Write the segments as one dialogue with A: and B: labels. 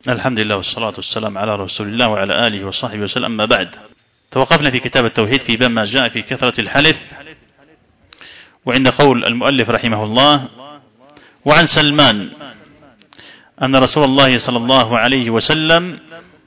A: الحمد لله والصلاة والسلام على رسول الله وعلى آله وصحبه وسلم. أما بعد، توقفنا في كتاب التوحيد في باب ما جاء في كثرة الحلف، وعند قول المؤلف رحمه الله: وعن سلمان أن رسول الله صلى الله عليه وسلم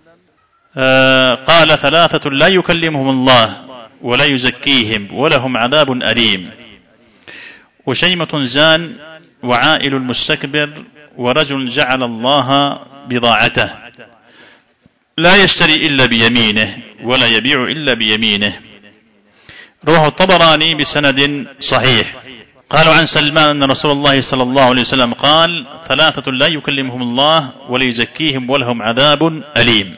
A: قال: ثلاثة لا يكلمهم الله ولا يزكيهم ولهم عذاب أليم: وشيمة زان، وعائل مستكبر، ورجل جعل الله بضاعته لا يشتري إلا بيمينه ولا يبيع إلا بيمينه. رواه الطبراني بسند صحيح. قالوا عن سلمان أن رسول الله صلى الله عليه وسلم قال: ثلاثة لا يكلمهم الله ولا يزكيهم ولهم عذاب أليم.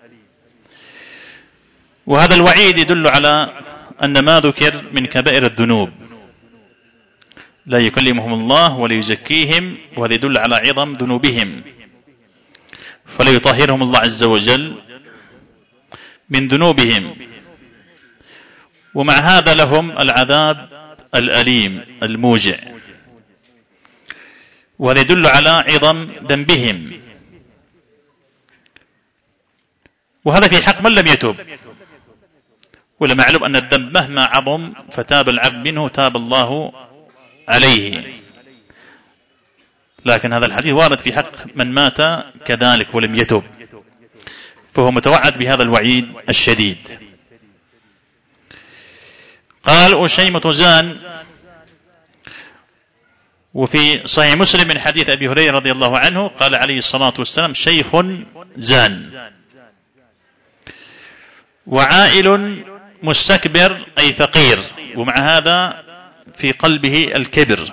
A: وهذا الوعيد يدل على أن ما ذكر من كبائر الذنوب، لا يكلمهم الله ولا يزكيهم، وهذا يدل على عظم ذنوبهم، فلا يطهرهم الله عز وجل من ذنوبهم، ومع هذا لهم العذاب الأليم الموجع، وهذا يدل على عظم ذنبهم، وهذا في حق من لم يتب. ولما معلوم أن الذنب مهما عظم فتاب العبد منه تاب الله عليه، لكن هذا الحديث وارد في حق من مات كذلك ولم يتب، فهو متوعد بهذا الوعيد الشديد. قال: وشيمة زان. وفي صحيح مسلم من حديث أبي هريرة رضي الله عنه قال عليه الصلاة والسلام: شيخ زان. وعائل مستكبر أي فقير، ومع هذا في قلبه الكبر.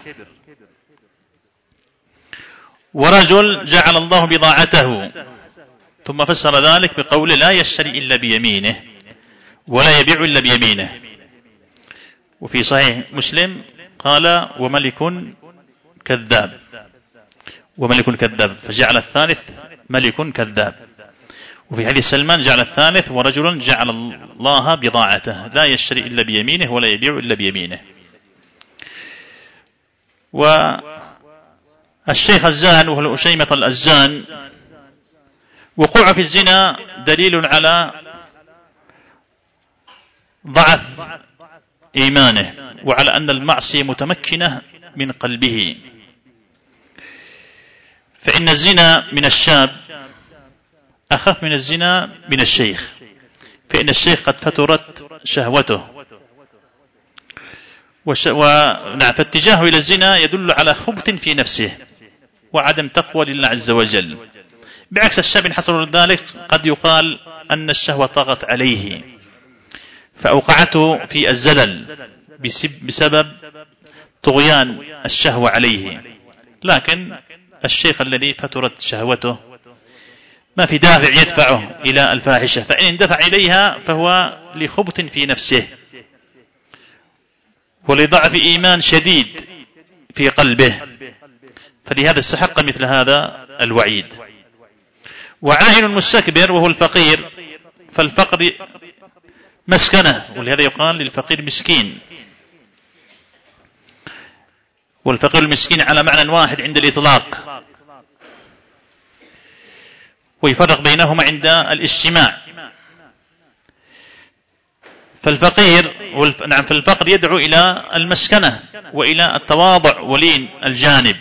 A: ورجل جعل الله بضاعته، ثم فسر ذلك بقول: لا يشتري إلا بيمينه ولا يبيع إلا بيمينه. وفي صحيح مسلم قال: وملك كذاب. وملك كذاب، فجعل الثالث ملك كذاب. وفي حديث سلمان جعل الثالث: ورجل جعل الله بضاعته لا يشتري إلا بيمينه ولا يبيع إلا بيمينه. والشيخ الزان وهو الأشيمة الأزان، وقوع في الزنا دليل على ضعف إيمانه، وعلى أن المعصية متمكنة من قلبه، فإن الزنا من الشاب أخف من الزنا من الشيخ، فإن الشيخ قد فترت شهوته، فاتجاهه إلى الزنا يدل على خبث في نفسه وعدم تقوى لله عز وجل، بعكس الشاب حصل ذلك قد يقال أن الشهوة طغت عليه فأوقعته في الزلل بسبب طغيان الشهوة عليه. لكن الشيخ الذي فترت شهوته ما في دافع يدفعه إلى الفاحشة، فإن اندفع إليها فهو لخبث في نفسه ولضعف إيمان شديد في قلبه، فلهذا استحق مثل هذا الوعيد. وعائل مستكبر وهو الفقير، فالفقر مسكنه، ولهذا يقال للفقير مسكين، والفقير المسكين على معنى واحد عند الإطلاق، ويفرق بينهما عند الاجتماع. فالفقر يدعو إلى المسكنة وإلى التواضع ولين الجانب،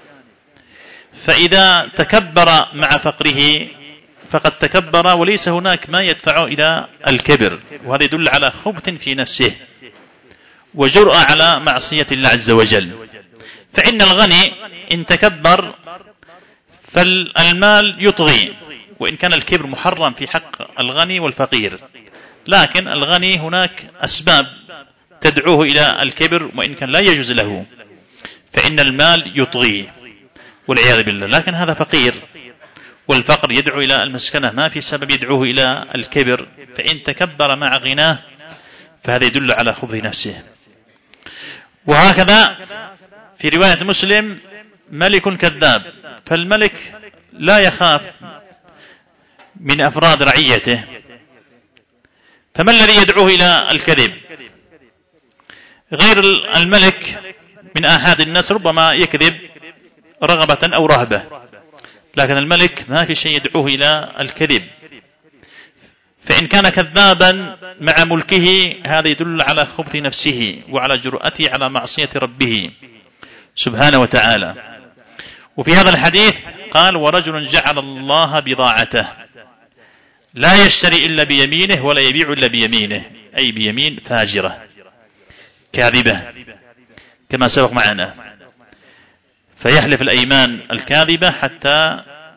A: فإذا تكبر مع فقره فقد تكبر وليس هناك ما يدفعه إلى الكبر، وهذا يدل على خبث في نفسه وجرأة على معصية الله عز وجل. فإن الغني إن تكبر فالمال يطغي، وإن كان الكبر محرم في حق الغني والفقير، لكن الغني هناك أسباب تدعوه إلى الكبر وإن كان لا يجوز له، فإن المال يطغي والعياذ بالله. لكن هذا فقير، والفقر يدعو إلى المسكنة، ما في سبب يدعوه إلى الكبر، فإن تكبر مع غناه فهذا يدل على خبث نفسه. وهكذا في رواية مسلم: ملك كذاب، فالملك لا يخاف من أفراد رعيته، فما الذي يدعوه إلى الكذب؟ غير الملك من آحاد الناس ربما يكذب رغبة أو رهبة، لكن الملك ما في شيء يدعوه إلى الكذب، فإن كان كذابا مع ملكه هذا يدل على خبث نفسه وعلى جرأته على معصية ربه سبحانه وتعالى. وفي هذا الحديث قال: ورجل جعل الله بضاعته، لا يشتري إلا بيمينه ولا يبيع إلا بيمينه، أي بيمين فاجرة كاذبة كما سبق معنا، فيحلف الأيمان الكاذبة حتى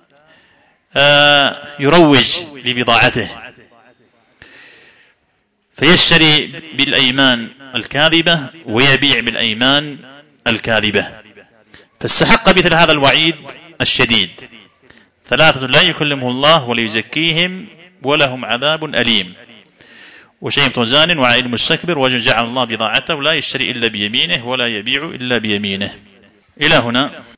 A: يروج لبضاعته، فيشتري بالأيمان الكاذبة ويبيع بالأيمان الكاذبة، فاستحق مثل هذا الوعيد الشديد. 3 لا يكلمهم الله ولا يزكيهم ولهم عذاب أليم: وشيمة زان وعائل مستكبر ورجل جعل الله بضاعته لا يشتري إلا بيمينه ولا يبيع إلا بيمينه. إلى هنا.